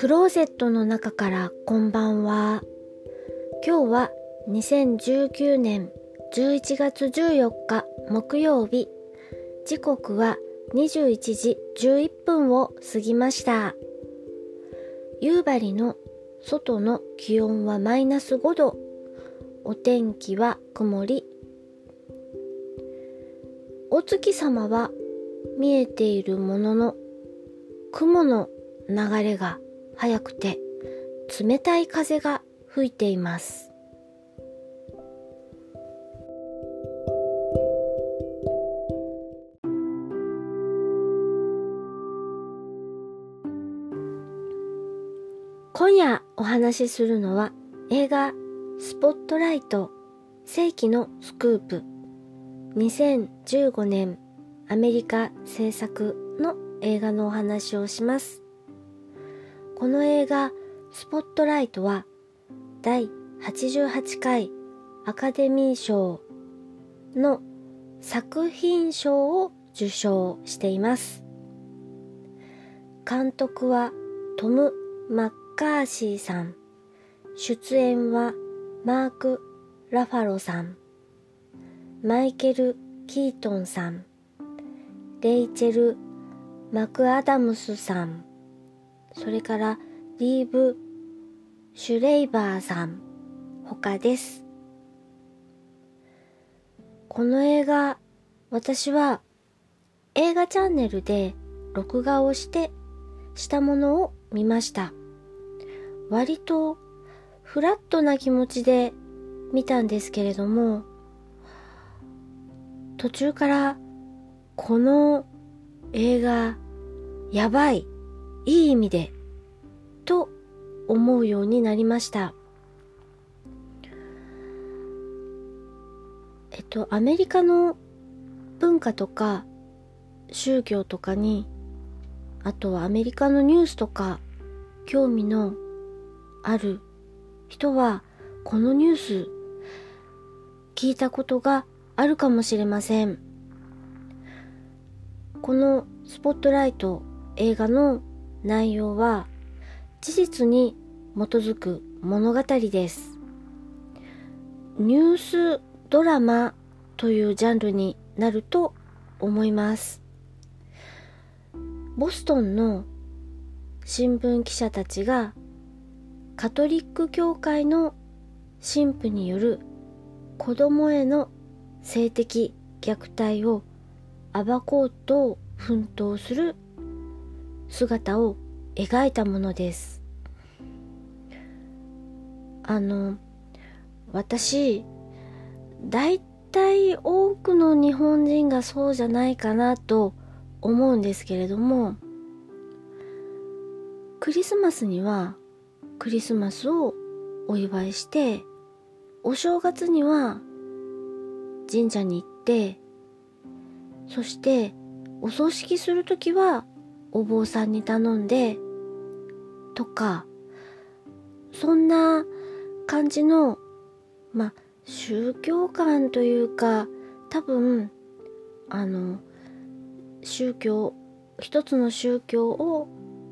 クローゼットの中からこんばんは。今日は2019年11月14日木曜日。時刻は21時11分を過ぎました。夕張の外の気温はマイナス5度。お天気は曇り。お月様は見えているものの、雲の流れが速くて冷たい風が吹いています。今夜お話しするのは映画スポットライト世紀のスクープ。2015年アメリカ制作の映画のお話をします。この映画スポットライトは第88回アカデミー賞の作品賞を受賞しています。監督はトム・マッカーシーさん。出演はマーク・ラファロさん、マイケル・キートンさん、レイチェル・マクアダムスさん、それからリーブ・シュレイバーさん他です。この映画、私は映画チャンネルで録画をしたものを見ました。割とフラットな気持ちで見たんですけれども、途中からこの映画やばい、いい意味でと思うようになりました。アメリカの文化とか宗教とかに、あとはアメリカのニュースとか興味のある人はこのニュース聞いたことがあるかもしれません。このスポットライト映画の内容は事実に基づく物語です。ニュースドラマというジャンルになると思います。ボストンの新聞記者たちがカトリック教会の神父による子供への性的虐待を暴こうと奮闘する姿を描いたものです。私、大体多くの日本人がそうじゃないかなと思うんですけれども、クリスマスにはクリスマスをお祝いして、お正月には神社に行って、そしてお葬式するときはお坊さんに頼んでとか、そんな感じの宗教観というか、多分一つの宗教を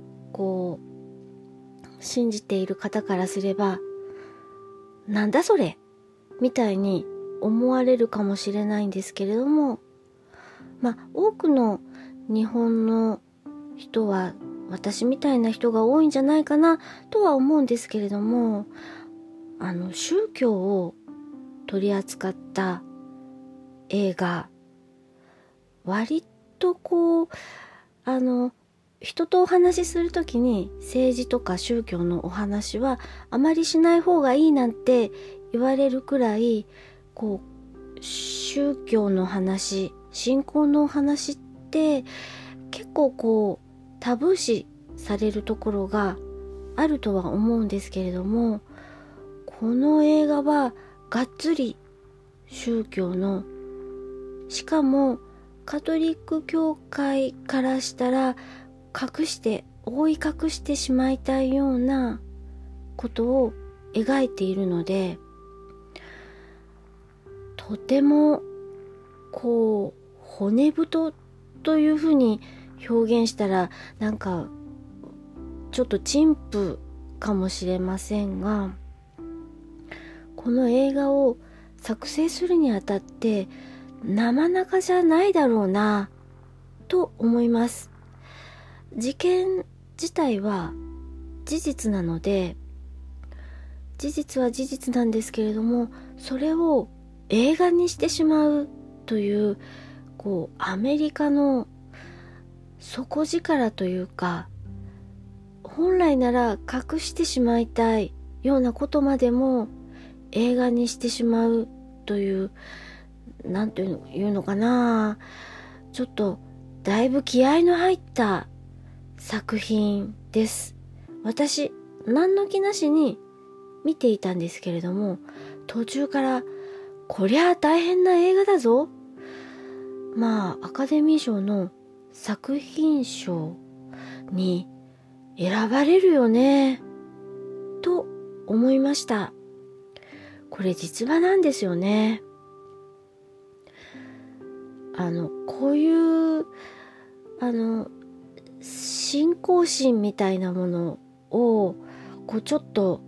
信じている方からすれば、なんだそれみたいに思われるかもしれないんですけれども、多くの日本の人は私みたいな人が多いんじゃないかなとは思うんですけれども、宗教を取り扱った映画、割と人とお話しするときに政治とか宗教のお話はあまりしない方がいいなんて言われるくらい、宗教の話、信仰のお話って結構タブー視されるところがあるとは思うんですけれども、この映画はがっつり宗教の、しかもカトリック教会からしたら覆い隠してしまいたいようなことを描いているので、とても骨太というふうに表現したらなんかちょっと陳腐かもしれませんが、この映画を作成するにあたって生々じゃないだろうなと思います。事件自体は事実なので、事実は事実なんですけれども、それを映画にしてしまうというアメリカの底力というか、本来なら隠してしまいたいようなことまでも映画にしてしまうという、なんていうのかな、ちょっとだいぶ気合の入った作品です。私何の気なしに見ていたんですけれども、途中からこりゃ大変な映画だぞ、アカデミー賞の作品賞に選ばれるよねと思いました。これ実話なんですよね。こういう信仰心みたいなものをちょっと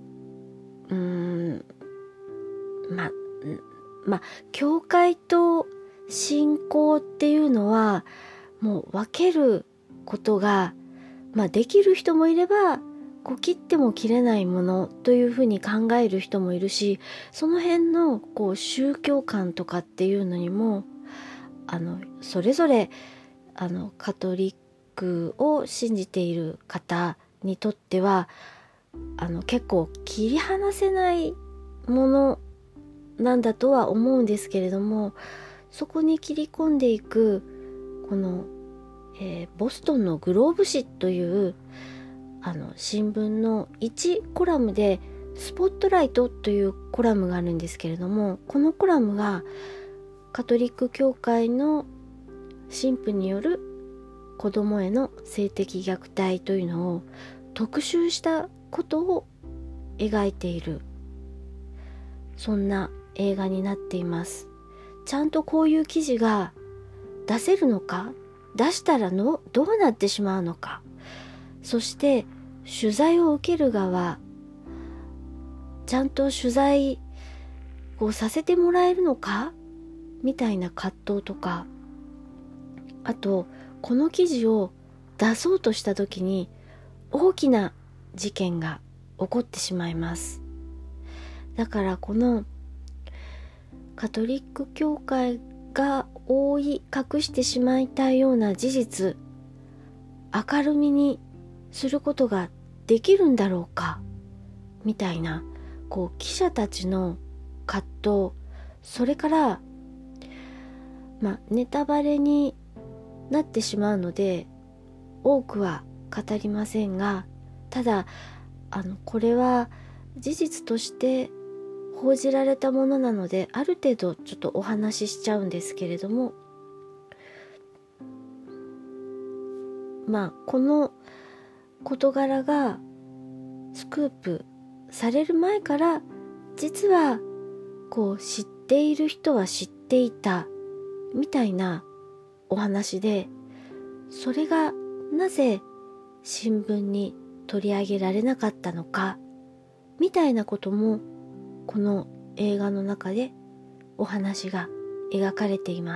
教会と信仰っていうのはもう分けることが、できる人もいれば切っても切れないものというふうに考える人もいるし、その辺の宗教観とかっていうのにもそれぞれカトリックを信じている方にとっては結構切り離せないものなんだとは思うんですけれども、そこに切り込んでいくこの、ボストンのグローブ紙という新聞の1コラムでスポットライトというコラムがあるんですけれども、このコラムがカトリック教会の神父による子供への性的虐待というのを特集したことを描いている、そんな映画になっています。ちゃんとこういう記事が出せるのか、出したらどうなってしまうのか、そして取材を受ける側、ちゃんと取材をさせてもらえるのかみたいな葛藤とか、あとこの記事を出そうとした時に大きな事件が起こってしまいます。だからこのカトリック教会が覆い隠してしまいたいような事実、明るみにすることができるんだろうかみたいな記者たちの葛藤、それからネタバレになってしまうので多くは語りませんが、ただこれは事実として報じられたものなので、ある程度ちょっとお話ししちゃうんですけれども、この事柄がスクープされる前から実は知っている人は知っていたみたいなお話で、それがなぜ新聞に取り上げられなかったのかみたいなこともこの映画の中でお話が描かれています。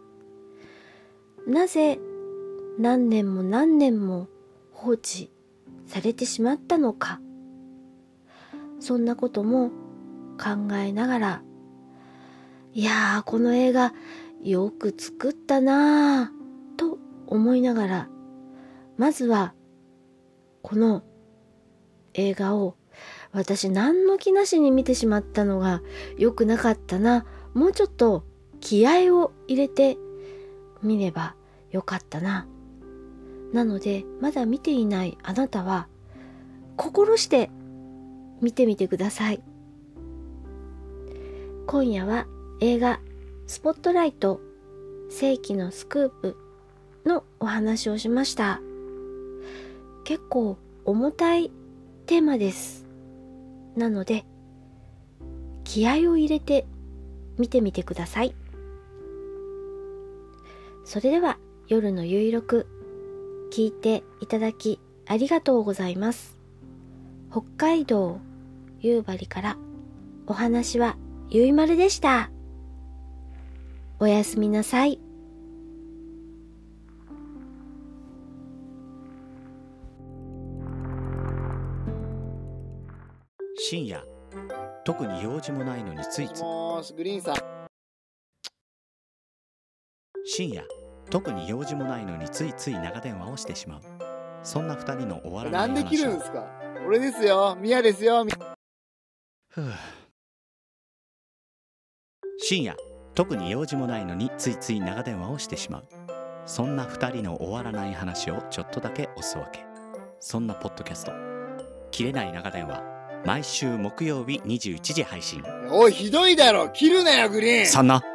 なぜ何年も何年も放置されてしまったのか、そんなことも考えながら、いやーこの映画よく作ったなぁと思いながら、まずはこの映画を私何の気なしに見てしまったのが良くなかったな、もうちょっと気合を入れて見ればよかったな。なのでまだ見ていないあなたは心して見てみてください。今夜は映画スポットライト世紀のスクープのお話をしました。結構重たいテーマです。なので気合を入れて見てみてください。それでは夜のゆいろく聞いていただきありがとうございます。北海道夕張からお話はゆいまるでした。おやすみなさい。 深夜、特に用事もないのについついグリーンさん。 深夜、特に用事もないのについつい長電話をしてしまう。そんな二人の終わらない話を。 なんで切るんですか。俺ですよ、ミヤですよ。 深夜、特に用事もないのについつい長電話をしてしまう。そんな二人の終わらない話をちょっとだけおすわけ。そんなポッドキャスト、切れない長電話、毎週木曜日21時配信。 おい、ひどいだろ、切るなよグリーン。 そんな